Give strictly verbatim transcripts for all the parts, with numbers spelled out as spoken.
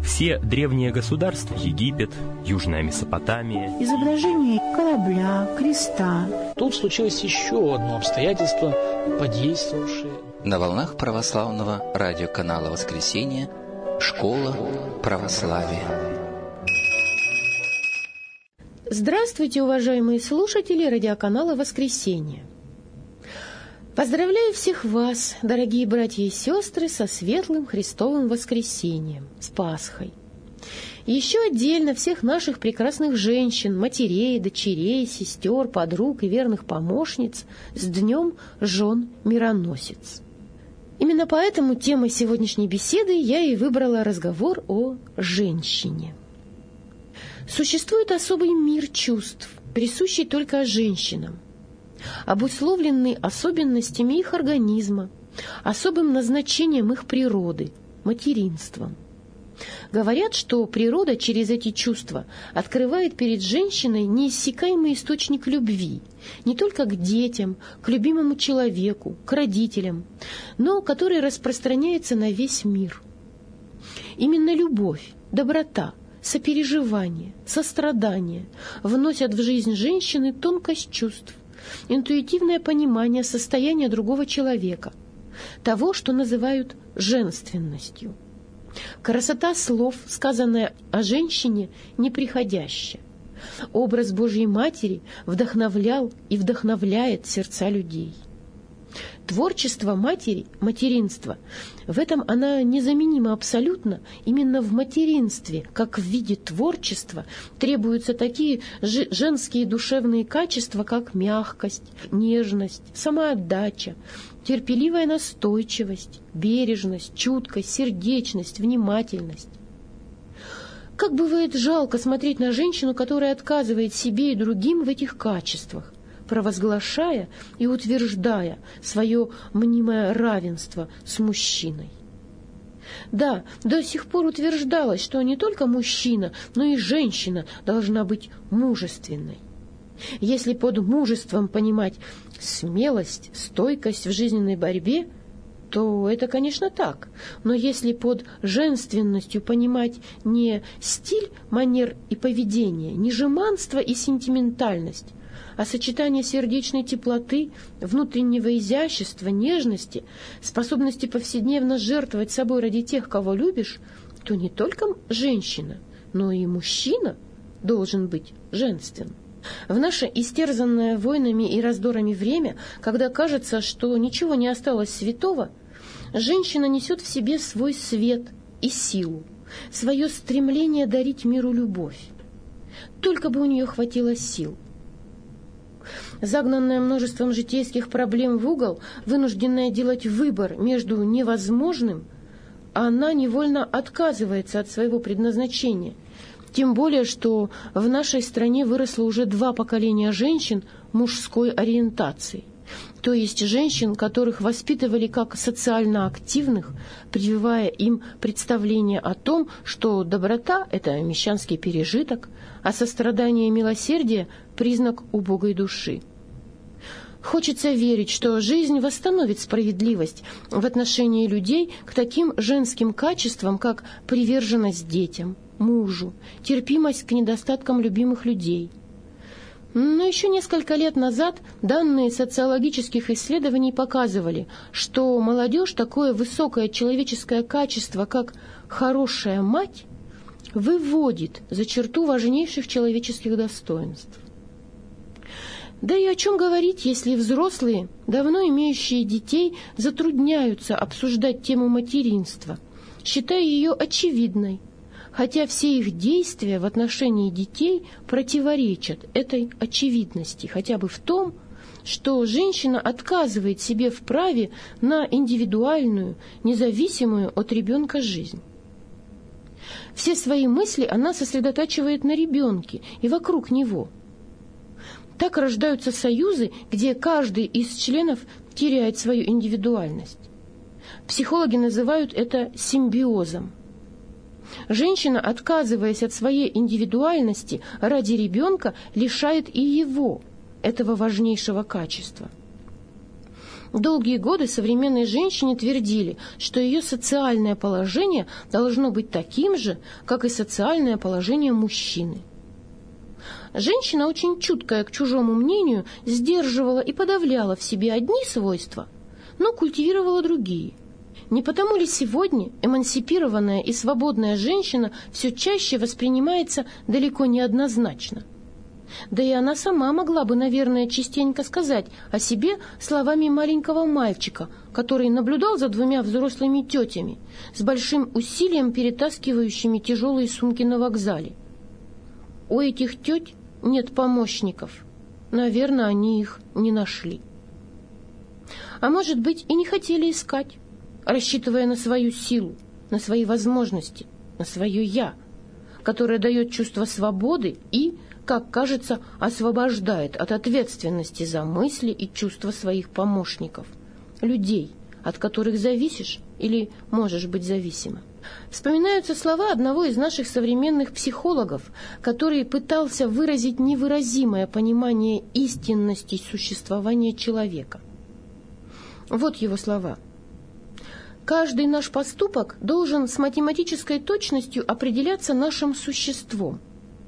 Все древние государства – Египет, Южная Месопотамия. Изображение корабля, креста. Тут случилось еще одно обстоятельство, подействовавшее. На волнах православного радиоканала «Воскресенье» «Школа православия». Здравствуйте, уважаемые слушатели радиоканала «Воскресенье». Поздравляю всех вас, дорогие братья и сестры, со светлым Христовым воскресением, с Пасхой. Еще отдельно всех наших прекрасных женщин, матерей, дочерей, сестер, подруг и верных помощниц с Днем Жен-Мироносец. Именно поэтому темой сегодняшней беседы я и выбрала разговор о женщине. Существует особый мир чувств, присущий только женщинам, обусловленный особенностями их организма, особым назначением их природы, материнством. Говорят, что природа через эти чувства открывает перед женщиной неиссякаемый источник любви, не только к детям, к любимому человеку, к родителям, но который распространяется на весь мир. Именно любовь, доброта, сопереживание, сострадание вносят в жизнь женщины тонкость чувств, интуитивное понимание состояния другого человека, того, что называют женственностью. Красота слов, сказанная о женщине, неприходящая. Образ Божьей Матери вдохновлял и вдохновляет сердца людей. Творчество матери, материнство, в этом она незаменима абсолютно. Именно в материнстве, как в виде творчества, требуются такие же женские душевные качества, как мягкость, нежность, самоотдача, терпеливая настойчивость, бережность, чуткость, сердечность, внимательность. Как бывает жалко смотреть на женщину, которая отказывает себе и другим в этих качествах, провозглашая и утверждая свое мнимое равенство с мужчиной. Да, до сих пор утверждалось, что не только мужчина, но и женщина должна быть мужественной. Если под мужеством понимать смелость, стойкость в жизненной борьбе, то это, конечно, так. Но если под женственностью понимать не стиль, манер и поведение, не жеманство и сентиментальность, а сочетание сердечной теплоты, внутреннего изящества, нежности, способности повседневно жертвовать собой ради тех, кого любишь, то не только женщина, но и мужчина должен быть женственным. В наше истерзанное войнами и раздорами время, когда кажется, что ничего не осталось святого, женщина несет в себе свой свет и силу, свое стремление дарить миру любовь. Только бы у нее хватило сил. Загнанная множеством житейских проблем в угол, вынужденная делать выбор между невозможным, она невольно отказывается от своего предназначения. Тем более, что в нашей стране выросло уже два поколения женщин мужской ориентации, то есть женщин, которых воспитывали как социально активных, прививая им представление о том, что доброта – это мещанский пережиток, а сострадание и милосердие – признак убогой души. Хочется верить, что жизнь восстановит справедливость в отношении людей к таким женским качествам, как приверженность детям, мужу, терпимость к недостаткам любимых людей. Но еще несколько лет назад данные социологических исследований показывали, что молодежь такое высокое человеческое качество, как хорошая мать, выводит за черту важнейших человеческих достоинств. Да и о чем говорить, если взрослые, давно имеющие детей, затрудняются обсуждать тему материнства, считая ее очевидной, хотя все их действия в отношении детей противоречат этой очевидности, хотя бы в том, что женщина отказывает себе в праве на индивидуальную, независимую от ребенка жизнь. Все свои мысли она сосредотачивает на ребенке и вокруг него. Так рождаются союзы, где каждый из членов теряет свою индивидуальность. Психологи называют это симбиозом. Женщина, отказываясь от своей индивидуальности ради ребенка, лишает и его этого важнейшего качества. Долгие годы современной женщине твердили, что ее социальное положение должно быть таким же, как и социальное положение мужчины. Женщина, очень чуткая к чужому мнению, сдерживала и подавляла в себе одни свойства, но культивировала другие. Не потому ли сегодня эмансипированная и свободная женщина все чаще воспринимается далеко не однозначно? Да и она сама могла бы, наверное, частенько сказать о себе словами маленького мальчика, который наблюдал за двумя взрослыми тетями, с большим усилием перетаскивающими тяжелые сумки на вокзале. У этих теть нет помощников. Наверное, они их не нашли. А может быть, и не хотели искать, рассчитывая на свою силу, на свои возможности, на свое «я», которое дает чувство свободы и, как кажется, освобождает от ответственности за мысли и чувства своих помощников, людей, от которых зависишь или можешь быть зависима. Вспоминаются слова одного из наших современных психологов, который пытался выразить невыразимое понимание истинности существования человека. Вот его слова. «Каждый наш поступок должен с математической точностью определяться нашим существом.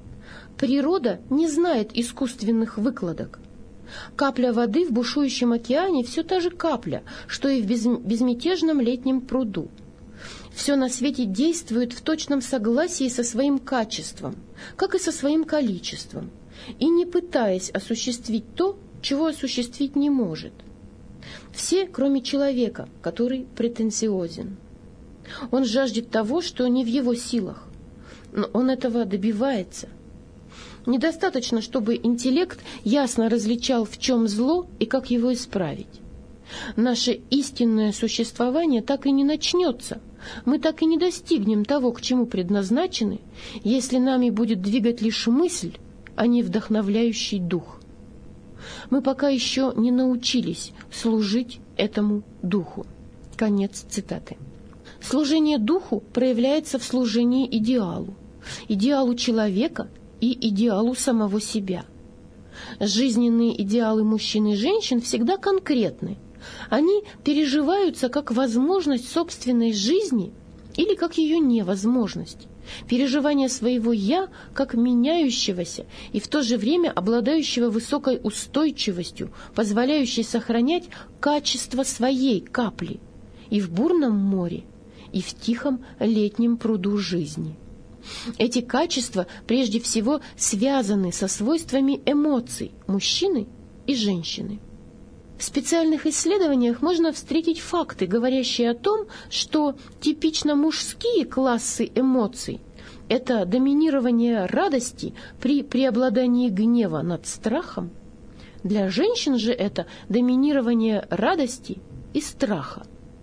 Природа не знает искусственных выкладок. Капля воды в бушующем океане все та же капля, что и в безмятежном летнем пруду. Все на свете действует в точном согласии со своим качеством, как и со своим количеством, и не пытаясь осуществить то, чего осуществить не может. Все, кроме человека, который претенциозен. Он жаждет того, что не в его силах, но он этого добивается. Недостаточно, чтобы интеллект ясно различал, в чем зло и как его исправить. Наше истинное существование так и не начнется, мы так и не достигнем того, к чему предназначены, если нами будет двигать лишь мысль, а не вдохновляющий дух. Мы пока еще не научились служить этому духу». Конец цитаты. Служение духу проявляется в служении идеалу, идеалу человека и идеалу самого себя. Жизненные идеалы мужчин и женщин всегда конкретны. Они переживаются как возможность собственной жизни или как ее невозможность. Переживание своего «я» как меняющегося и в то же время обладающего высокой устойчивостью, позволяющей сохранять качество своей капли и в бурном море, и в тихом летнем пруду жизни. Эти качества прежде всего связаны со свойствами эмоций мужчины и женщины. В специальных исследованиях можно встретить факты, говорящие о том, что типично мужские классы эмоций – это доминирование радости при преобладании гнева над страхом. Для женщин же это доминирование радости и страха.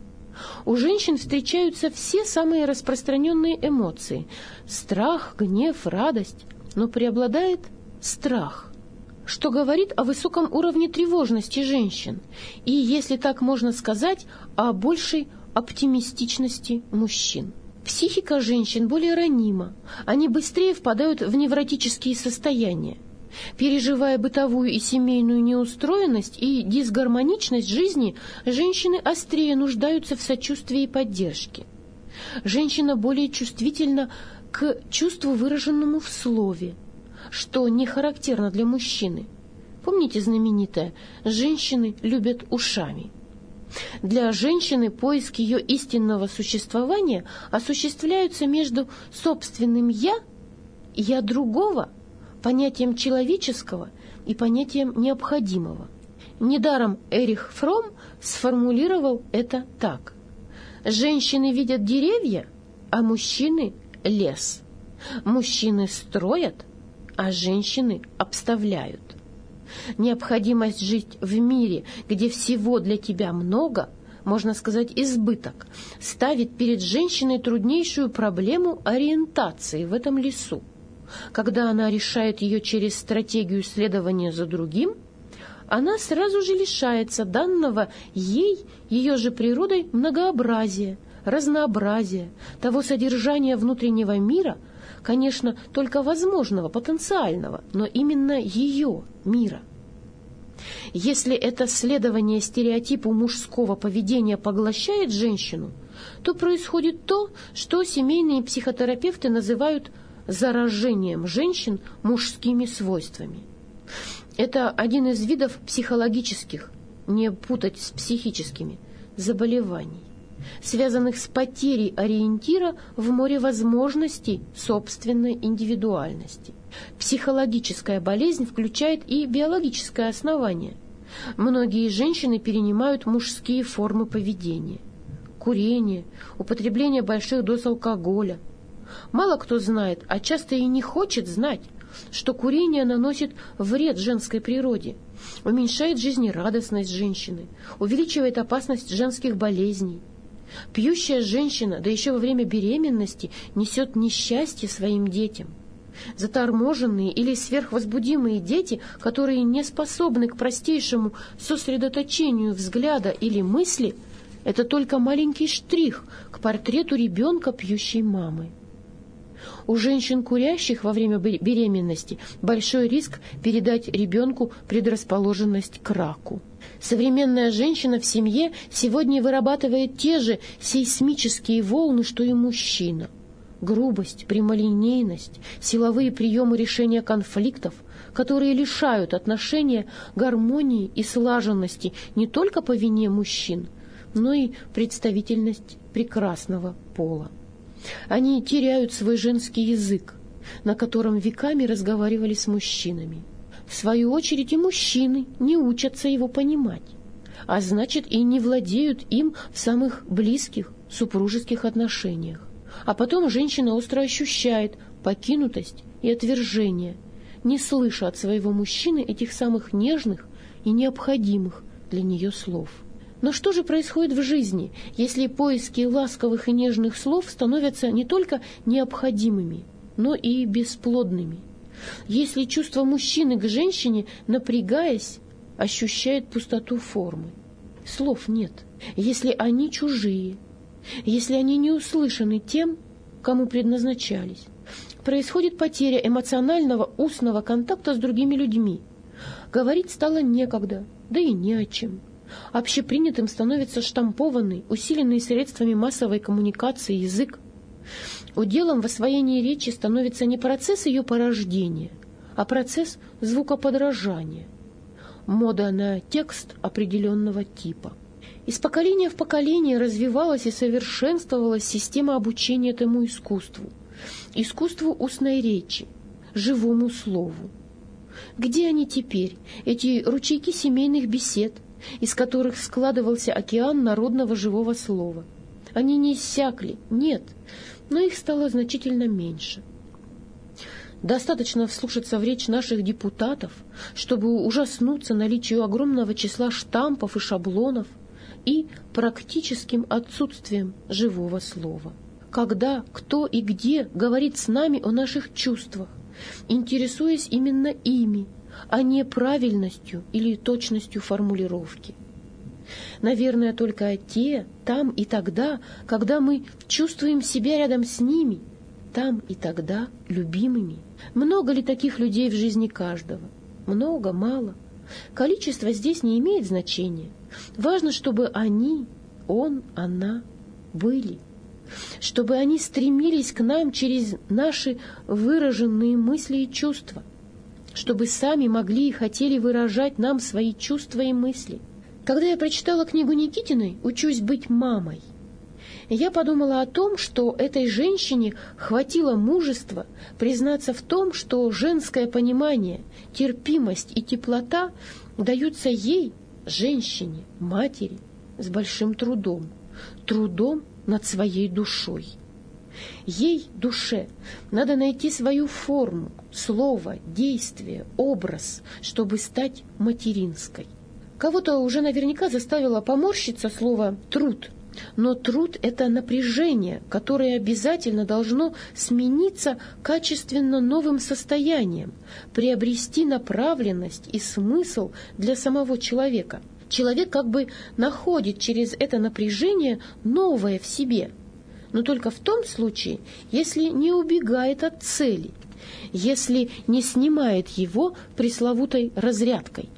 У женщин встречаются все самые распространенные эмоции – страх, гнев, радость, но преобладает страх, что говорит о высоком уровне тревожности женщин и, если так можно сказать, о большей оптимистичности мужчин. Психика женщин более ранима, они быстрее впадают в невротические состояния. Переживая бытовую и семейную неустроенность и дисгармоничность жизни, женщины острее нуждаются в сочувствии и поддержке. Женщина более чувствительна к чувству, выраженному в слове, что не характерно для мужчины. Помните знаменитое «женщины любят ушами»? Для женщины поиск ее истинного существования осуществляется между собственным «я» и «я» другого, понятием человеческого и понятием необходимого. Недаром Эрих Фромм сформулировал это так: «Женщины видят деревья, а мужчины – лес. Мужчины строят, а женщины обставляют. Необходимость жить в мире, где всего для тебя много, можно сказать избыток, ставит перед женщиной труднейшую проблему ориентации в этом лесу. Когда она решает ее через стратегию следования за другим, она сразу же лишается данного ей, ее же природой, многообразия, разнообразия, того содержания внутреннего мира, конечно, только возможного, потенциального, но именно ее мира. Если это следование стереотипу мужского поведения поглощает женщину, то происходит то, что семейные психотерапевты называют заражением женщин мужскими свойствами. Это один из видов психологических, не путать с психическими, заболеваний, связанных с потерей ориентира в море возможностей собственной индивидуальности. Психологическая болезнь включает и биологическое основание. Многие женщины перенимают мужские формы поведения. Курение, употребление больших доз алкоголя. Мало кто знает, а часто и не хочет знать, что курение наносит вред женской природе, уменьшает жизнерадостность женщины, увеличивает опасность женских болезней. Пьющая женщина, да еще во время беременности, несет несчастье своим детям. Заторможенные или сверхвозбудимые дети, которые не способны к простейшему сосредоточению взгляда или мысли, это только маленький штрих к портрету ребенка пьющей мамы. У женщин, курящих во время беременности, большой риск передать ребенку предрасположенность к раку. Современная женщина в семье сегодня вырабатывает те же сейсмические волны, что и мужчина. Грубость, прямолинейность, силовые приемы решения конфликтов, которые лишают отношения гармонии и слаженности не только по вине мужчин, но и представительность прекрасного пола. Они теряют свой женский язык, на котором веками разговаривали с мужчинами. В свою очередь и мужчины не учатся его понимать, а значит и не владеют им в самых близких супружеских отношениях. А потом женщина остро ощущает покинутость и отвержение, не слыша от своего мужчины этих самых нежных и необходимых для нее слов. Но что же происходит в жизни, если поиски ласковых и нежных слов становятся не только необходимыми, но и бесплодными? Если чувство мужчины к женщине, напрягаясь, ощущает пустоту формы? Слов нет. Если они чужие, если они не услышаны тем, кому предназначались, происходит потеря эмоционального устного контакта с другими людьми. Говорить стало некогда, да и не о чем. Общепринятым становится штампованный, усиленный средствами массовой коммуникации язык. Уделом в освоении речи становится не процесс ее порождения, а процесс звукоподражания. Мода на текст определенного типа. Из поколения в поколение развивалась и совершенствовалась система обучения этому искусству, искусству устной речи, живому слову. Где они теперь, эти ручейки семейных бесед, из которых складывался океан народного живого слова? Они не иссякли, нет, но их стало значительно меньше. Достаточно вслушаться в речь наших депутатов, чтобы ужаснуться наличию огромного числа штампов и шаблонов и практическим отсутствием живого слова. Когда, кто и где говорит с нами о наших чувствах, интересуясь именно ими, а не правильностью или точностью формулировки. Наверное, только те, там и тогда, когда мы чувствуем себя рядом с ними, там и тогда любимыми. Много ли таких людей в жизни каждого? Много, мало. Количество здесь не имеет значения. Важно, чтобы они, он, она были. Чтобы они стремились к нам через наши выраженные мысли и чувства. Чтобы сами могли и хотели выражать нам свои чувства и мысли. Когда я прочитала книгу Никитиной «Учусь быть мамой», я подумала о том, что этой женщине хватило мужества признаться в том, что женское понимание, терпимость и теплота даются ей, женщине, матери, с большим трудом, трудом над своей душой. Ей, душе, надо найти свою форму, слово, действие, образ, чтобы стать материнской. Кого-то уже наверняка заставило поморщиться слово «труд», но труд – это напряжение, которое обязательно должно смениться качественно новым состоянием, приобрести направленность и смысл для самого человека. Человек как бы находит через это напряжение новое в себе, но только в том случае, если не убегает от цели, если не снимает его пресловутой разрядкой.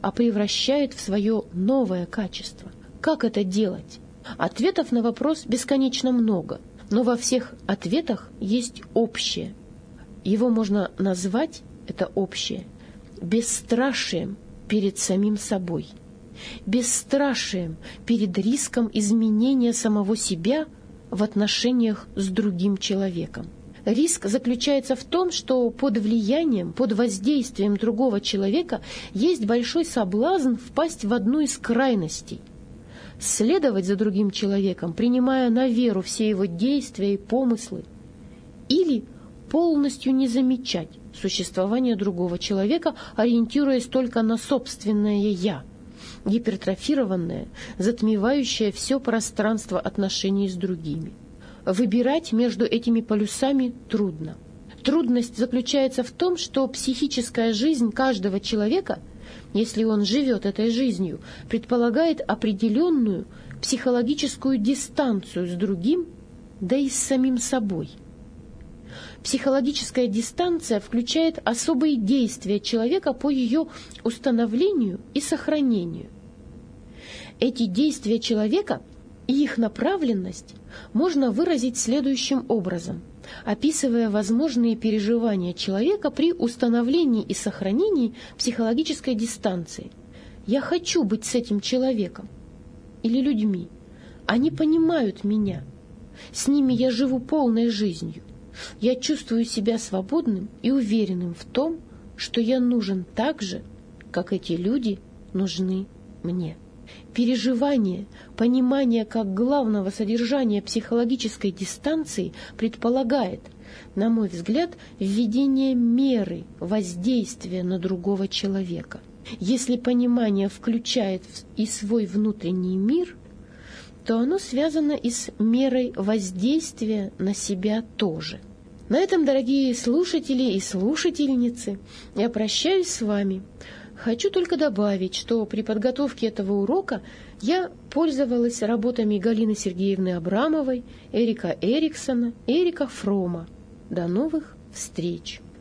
а превращает в свое новое качество. Как это делать? Ответов на вопрос бесконечно много, но во всех ответах есть общее. Его можно назвать, это общее, бесстрашием перед самим собой, бесстрашием перед риском изменения самого себя в отношениях с другим человеком. Риск заключается в том, что под влиянием, под воздействием другого человека есть большой соблазн впасть в одну из крайностей. Следовать за другим человеком, принимая на веру все его действия и помыслы, или полностью не замечать существование другого человека, ориентируясь только на собственное «я», гипертрофированное, затмевающее все пространство отношений с другими. Выбирать между этими полюсами трудно. Трудность заключается в том, что психическая жизнь каждого человека, если он живет этой жизнью, предполагает определенную психологическую дистанцию с другим, да и с самим собой. Психологическая дистанция включает особые действия человека по ее установлению и сохранению. Эти действия человека и их направленность можно выразить следующим образом, описывая возможные переживания человека при установлении и сохранении психологической дистанции. «Я хочу быть с этим человеком» или людьми. Они понимают меня. С ними я живу полной жизнью. Я чувствую себя свободным и уверенным в том, что я нужен так же, как эти люди нужны мне. Переживание, понимание как главного содержания психологической дистанции предполагает, на мой взгляд, введение меры воздействия на другого человека. Если понимание включает и свой внутренний мир, то оно связано и с мерой воздействия на себя тоже. На этом, дорогие слушатели и слушательницы, я прощаюсь с вами. Хочу только добавить, что при подготовке этого урока я пользовалась работами Галины Сергеевны Абрамовой, Эрика Эриксона и Эрика Фрома. До новых встреч!